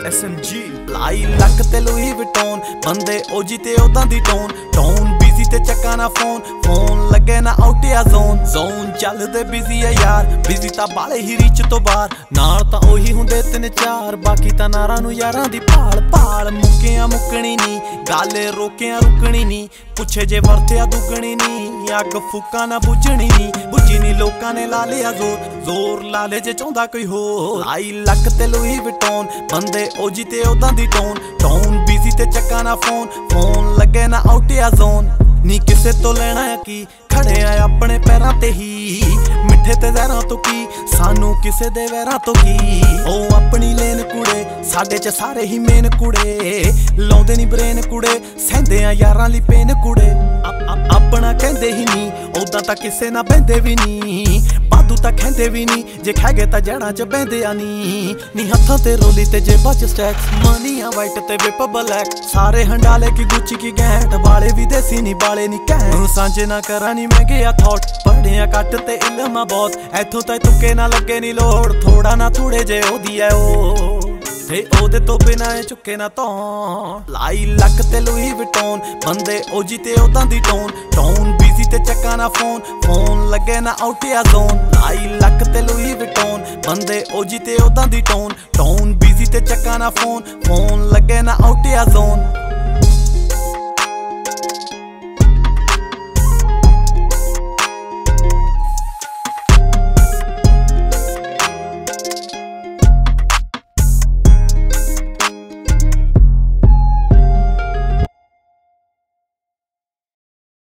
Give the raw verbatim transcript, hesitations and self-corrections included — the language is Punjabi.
ਐਸ ਐਮ ਜੀ ਲਾਈ ਲੱਕ ਤੇ ਲੂਈ ਵਿਟੋਨ ਬੰਦੇ ਓਜੀ ਤੇ ਉਦਾਂ ਦੀ ਟੋਨ ਟੋਨ ਬਿਜ਼ੀ ਤੇ ਚੱਕਾ ਨਾ ਫੋਨ ਫੋਨ ਲੱਗੇ ਨਾ ਆਊਟਿਆ ਜ਼ੋਨ ਜ਼ੋਨ ਚੱਲਦੇ ਬਿਜ਼ੀ ਆ ਯਾਰ ਬਿਜ਼ੀ ਤਾਂ ਬਾਲੇ ਹੀ ਰੀਚ ਤੋਂ ਬਾਹਰ ਨਾਲ ਤਾਂ ਉਹੀ ਹੁੰਦੇ ਤਿੰਨ ਚਾਰ ਬਾਕੀ ਤਾਂ ਨਾਰਾਂ ਨੂੰ ਯਾਰਾਂ ਦੀ ਭਾਲ ਭਾਲ ਮੁੱਕਿਆ ਮੁੱਕਣੀ ਨੀ ਗਾਲੇ ਰੋਕਿਆ ਰੁਕਣੀ ਨੀ ਪੁੱਛੇ ਜੇ ਵਰਤਿਆ ਦੁੱਗਣੀ ਨੀ ਅੱਗ ਫੂਕਾਂ ਨਾ ਬੁੱਝਣੀ ਨੀ ਬੁੱਝੀ ਨੀ ਲੋਕਾਂ ਨੇ ਲਾ ਲਿਆ ਜ਼ੋਰ ਜ਼ੋਰ ਲਾ ਲੈ ਜੇ ਚਾਹੁੰਦਾ ਕੋਈ ਹੋਰ ਲਾਈ ਲੱਕ ਤੇ ਲੂਈ ਵਿਟੋਨ ਬੰਦੇ ਓਜੀ ਤੇ ਉਦਾਂ ਦੀ ਟੋਨ ਟੋਨ ਬਿਜ਼ੀ ਤੇ ਚੱਕਾ ਨਾ ਫੋਨ ਫੋਨ ਲੱਗੇ ਨਾ ਆਊਟਿਆ ਜ਼ੋਨ ਨੀ ਕਿਸੇ ਤੋਂ ਲੈਣਾ ਕੀ ਖੜੇ ਆ ਆਪਣੇ ਪੈਰਾਂ ਤੇ ਹੀ ਮਿੱਠੇ ਤੇ ਜ਼ਹਿਰਾਂ ਤੋਂ ਕੀ ਸਾਨੂੰ ਕਿਸੇ ਦੇ ਵੈਰਾਂ ਤੋਂ ਕੀ ਉਹ ਆਪਣੀ ਲੇਨ ਕੁੜੇ ਸਾਡੇ ਚ ਸਾਰੇ ਹੀ ਮੇਨ ਕੁੜੇ ਲਾਉਂਦੇ ਨੀ ਬ੍ਰੇਨ ਕੁੜੇ ਸਹਿੰਦੇ ਆ ਯਾਰਾਂ ਲਈ ਪੇਨ ਕੁੜੇ ਆਪਣਾ ਕਹਿੰਦੇ ਹੀ ਨਹੀਂ ਉਦਾਂ ਤਾਂ ਕਿਸੇ ਨਾ ਬਹਿੰਦੇ ਵੀ ਨਹੀਂ ਬਾਦੂ ਤਾਂ ਕਹਿੰਦੇ ਵੀ ਨਹੀਂ ਜੇ ਖਾ ਗਏ ਤਾਂ ਜੜਾਂ ਚ ਬਹਿੰਦੇ ਆ ਨੀ ਨੀ ਹੱਥਾਂ ਤੇ ਰੋਲੀ ਤੇ ਜੇਬਾਂ ਚ ਸਟੈਕਸ ਮਨੀਆਂ ਵਾਈਟ ਤੇ ਵਿਪ ਬਲੈਕ ਸਾਰੇ ਹੰਡਾਲੇ ਕੀ ਗੁੱਚੀ ਕੀ ਗੈਂਟ ਵਾਲੇ ਵੀ ਦੇਸੀ ਨੀ ਬਾਲੇ ਨੀ ਕਹਿ ਸਾਂਝੇ ਨਾ ਕਰਾਂ ਨੀ ਮੈਂ ਗਿਆ ਥੌਟ ਪੜਿਆ ਕੱਟ ਤੇ ਇਲਮਾਂ ਬਹੁਤ ਇੱਥੋਂ ਤਾਂ ਤੁੱਕੇ ਨਾ ਲੱਗੇ ਨੀ ਲੋੜ ਥੋੜਾ ਨਾ ਥੋੜੇ ਜੇ ਉਹਦੀ ਐ ਉਹ ਤੇ ਉਹਦੇ ਤੋਂ ਬਿਨਾਂ ਚੁੱਕੇ ਨਾ ਤੋਂ ਲਾਈ ਲੱਕ ਤੇ ਲੂਈ ਵਿਟੋਨ ਬੰਦੇ ਓਜੀ ਤੇ ਉਦਾਂ ਦੀ ਟੋਨ ਟੋਨ ਬਿਜ਼ੀ ਤੇ ਚੱਕਾ ਨਾ ਫੋਨ ਫੋਨ ਲੱਗੇ ਨਾ ਆਊਟਿਆ ਜ਼ੋਨ ਲਾਈ ਲੱਕ ਤੇ ਲੂਈ ਵਿਟੋਨ ਬੰਦੇ ਓਜੀ ਤੇ ਉਦਾਂ ਦੀ ਟੋਨ ਟੋਨ ਬਿਜ਼ੀ ਤੇ ਚੱਕਾ ਨਾ ਫੋਨ ਫੋਨ ਲੱਗੇ ਨਾ ਆਊਟਿਆ ਜ਼ੋਨ